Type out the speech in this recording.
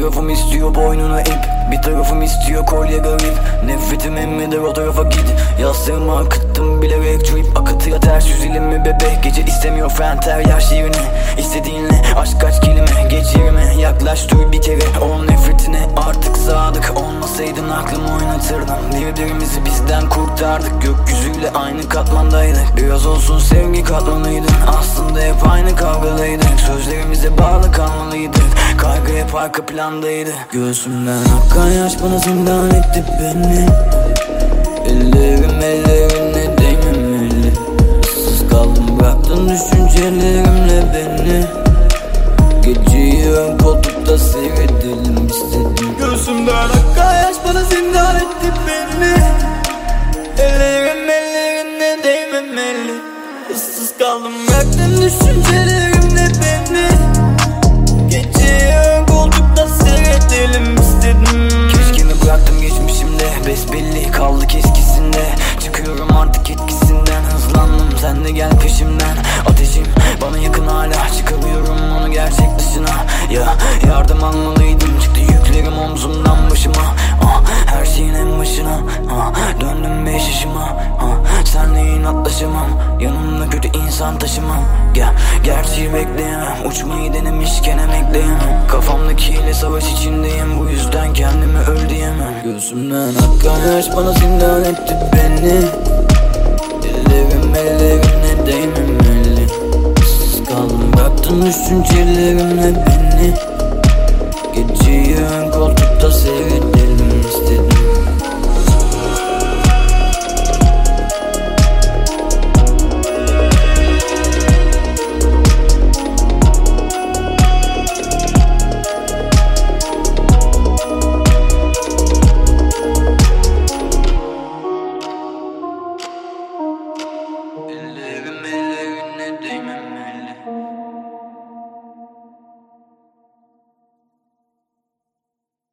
tarafım istiyor boynuna ip, bir tarafım istiyor kolye garip. Nefretim emmidir o tarafa git. Yastığımı akıttım bilerek trip. Akıtıya ters yüzelim mi bebek? Gece istemiyor fenter yaş yerine. İstediğinle aşk kaç kelime. Geç yerime yaklaş duy bir kere. O nefretine artık sadık olmasaydın aklımı oynatırdım. Birbirimizi bizden kurtardık. Gökyüzüyle aynı katmandaydık. Biraz olsun sevgi katmanıydın. Aslında hep aynı kavgadaydık. Sözlerimize bağlı kalmalıydık. Kaygı hep arka plandaydı. Göğsümden akan yaş bana zindan etti beni. Ellerine değmemeli. Issız kaldım bıraktın düşüncelerimle beni. Geceyi ön koltukta seyredelim istedim. Göğsümden akan yaş bana zindan etti beni. Ellerine değmemeli. Issız kaldım bıraktın düşüncelerimle beni. Geceyi ön koltukta seyredelim istedim. Keşkemi bıraktım geçmişimde, besbelli kaldık eskisinde. Çıkıyorum artık etkisinden, hızlandım sen de gel peşimden. Ateşim bana yakın hala, çıkarıyorum onu gerçek dışına. Ya yardım almalıydım, çıktı yüklerim omzumdan başıma. Her şeyin en başına, döndüm 5 yaşıma. Senle inatlaşamam, yanımda kötü insan taşımam. Gerçeği bekleyemem, uçmayı denemişken emekleyemem. Kafamdakiyle savaş içindeyim, bu yüzden kendimi öl diyemem. Göğsümden akan yaş bana zindan etti beni. Ellerine değmemeli. Issız kaldım bıraktın düşüncelerimle beni. Geceyi ön koltukta seyrettim.